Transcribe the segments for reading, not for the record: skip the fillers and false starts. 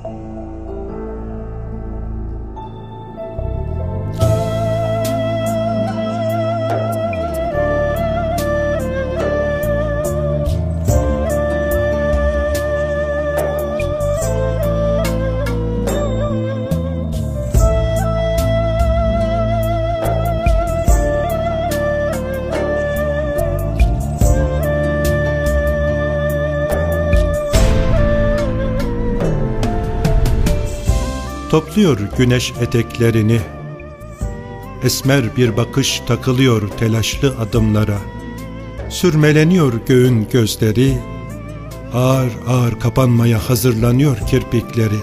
Topluyor güneş eteklerini, esmer bir bakış takılıyor telaşlı adımlara. Sürmeleniyor göğün gözleri, ağır ağır kapanmaya hazırlanıyor kirpikleri.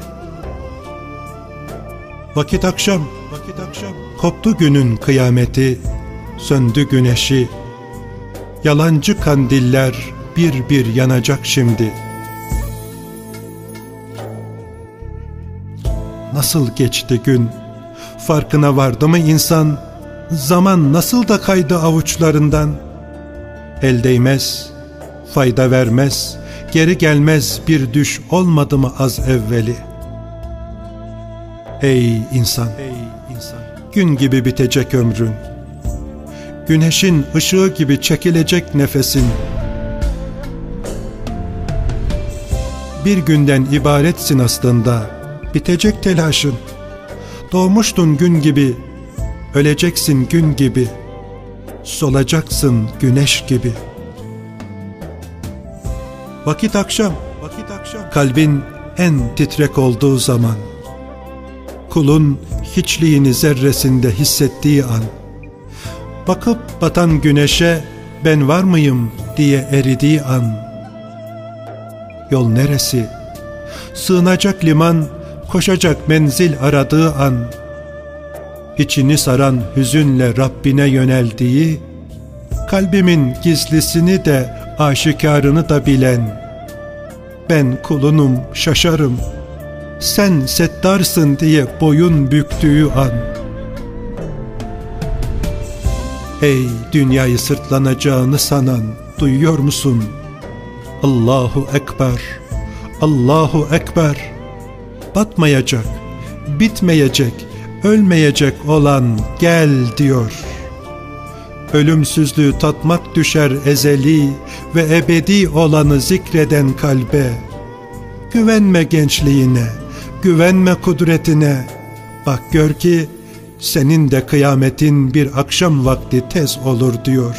Vakit akşam, koptu günün kıyameti, söndü güneşi. Yalancı kandiller bir bir yanacak şimdi. Nasıl geçti gün? Farkına vardı mı insan? Zaman nasıl da kaydı avuçlarından? El değmez, fayda vermez, geri gelmez bir düş olmadı mı az evveli? Ey insan, gün gibi bitecek ömrün. Güneşin ışığı gibi çekilecek nefesin. Bir günden ibaretsin aslında. Bitecek telaşın. Doğmuştun gün gibi, öleceksin gün gibi, solacaksın güneş gibi. Vakit akşam, kalbin en titrek olduğu zaman, kulun hiçliğini zerresinde hissettiği an, bakıp batan güneşe ben var mıyım diye eridiği an. Yol neresi? Sığınacak liman, koşacak menzil aradığı an, içini saran hüzünle Rabbine yöneldiği, kalbimin gizlisini de aşikarını da bilen, ben kulunum şaşarım, sen settarsın diye boyun büktüğü an. Ey dünyayı sırtlanacağını sanan, duyuyor musun? Allahu Ekber, Allahu Ekber. Batmayacak, bitmeyecek, ölmeyecek olan gel diyor. Ölümsüzlüğü tatmak düşer ezeli ve ebedi olanı zikreden kalbe. Güvenme gençliğine, güvenme kudretine. Bak gör ki senin de kıyametin bir akşam vakti tez olur diyor.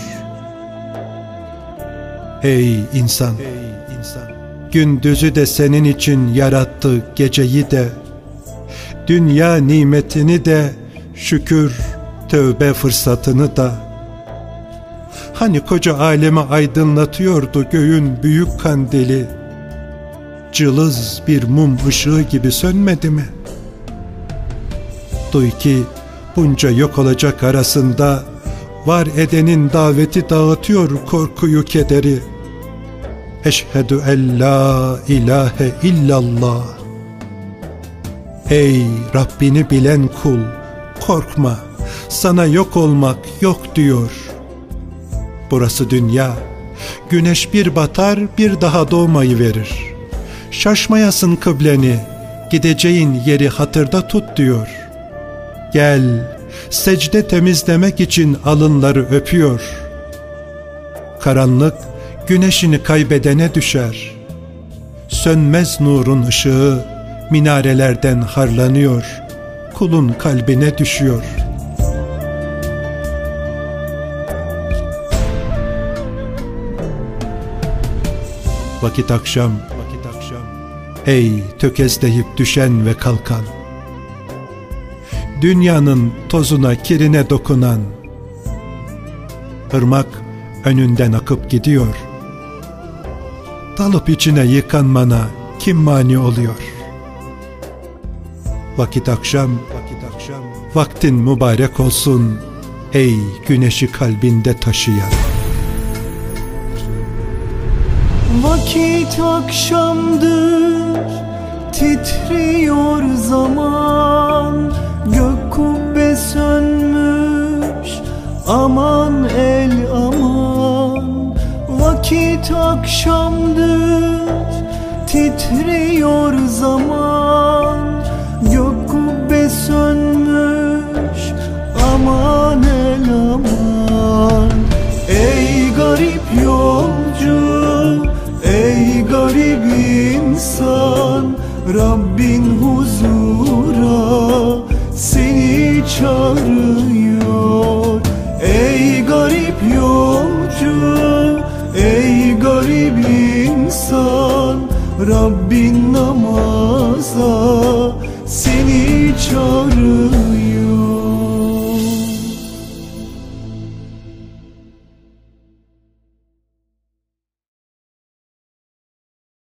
Ey insan, gündüzü de senin için yarattı, geceyi de, dünya nimetini de, şükür, tövbe fırsatını da. Hani koca alemi aydınlatıyordu göğün büyük kandili, cılız bir mum ışığı gibi sönmedi mi? Duy ki bunca yok olacak arasında, var edenin daveti dağıtıyor korkuyu kederi. Eşhedü en la ilahe illallah. Ey Rabbini bilen kul, korkma, sana yok olmak yok diyor. Burası dünya, güneş bir batar bir daha doğmayı verir. Şaşmayasın kıbleni, gideceğin yeri hatırda tut diyor. Gel, secde temizlemek için alınları öpüyor. Karanlık güneşini kaybedene düşer. Sönmez nurun ışığı minarelerden harlanıyor, kulun kalbine düşüyor. Vakit akşam, ey tökezleyip düşen ve kalkan, dünyanın tozuna kirine dokunan, ırmak önünden akıp gidiyor. Dalıp içine yıkanmana kim mani oluyor? Vakit akşam, vaktin mübarek olsun ey güneşi kalbinde taşıyan. Vakit akşamdır, titriyor zaman, gök kubbe sönmüş, aman el aman. Vakit akşamdır, titriyor zaman, Rabbin huzura seni çağırıyor. Ey garip yolcu, ey garip insan, Rabbin namaza